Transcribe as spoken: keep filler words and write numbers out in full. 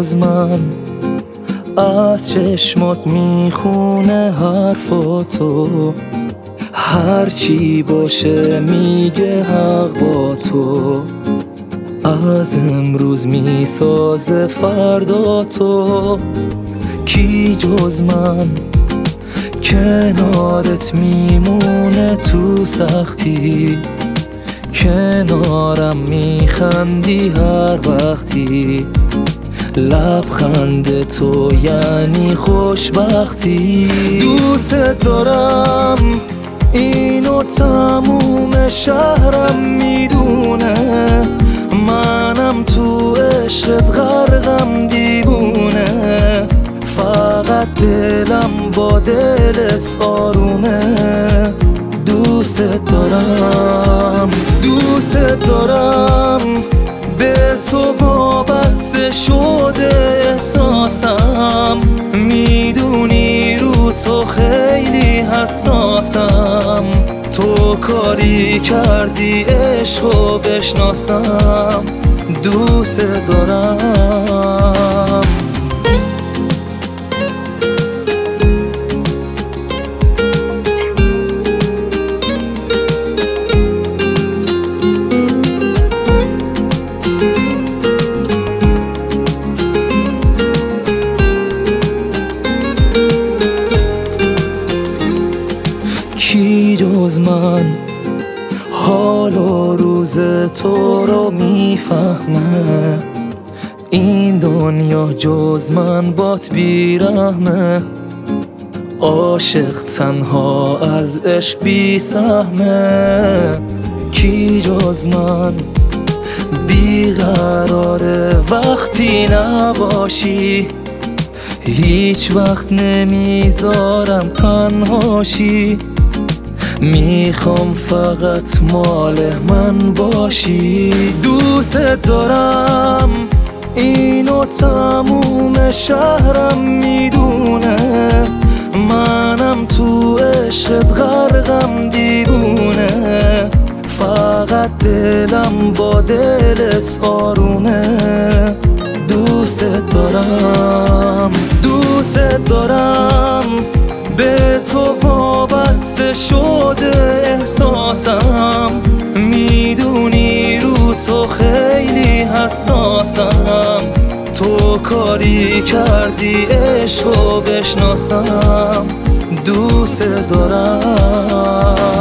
جز من از چشمات میخونه حرفاتو، هر چی باشه میگه حق با تو، از امروز میسازه فردا تو. کی جز من کنارت میمونه تو سختی، کنارم میخندی هر وقتی، لبخند تو یعنی خوشبختی. دوست دارم اینو تموم شهرم میدونه، منم تو عشقت غرقم دیوونه، فقط دلم با دلت آرومه. دوست دارم دوست دارم به تو وابسته شده احساسم، میدونی رو تو خیلی حساسم، تو کاری کردی عشقو بشناسم. دوست دارم کی جز من حال و روز تو رو میفهمه، این دنیا جز من بات بیرحمه، عاشق تنها از عشق بی سهمه. کی جز من بیقراره وقتی نباشی، هیچ وقت نمیذارم تنهاشی، میخوام فقط مال من باشی. دوست دارم اینو تموم شهرم میدونه، منم تو عشقت غرقم دیوونه، فقط دلم با دلت آرومه. دوست دارم دوست دارم به تو وابسته شده احساسم، میدونی رو تو خیلی حساسم، تو کاری کردی عشقو بشناسم. دوست دارم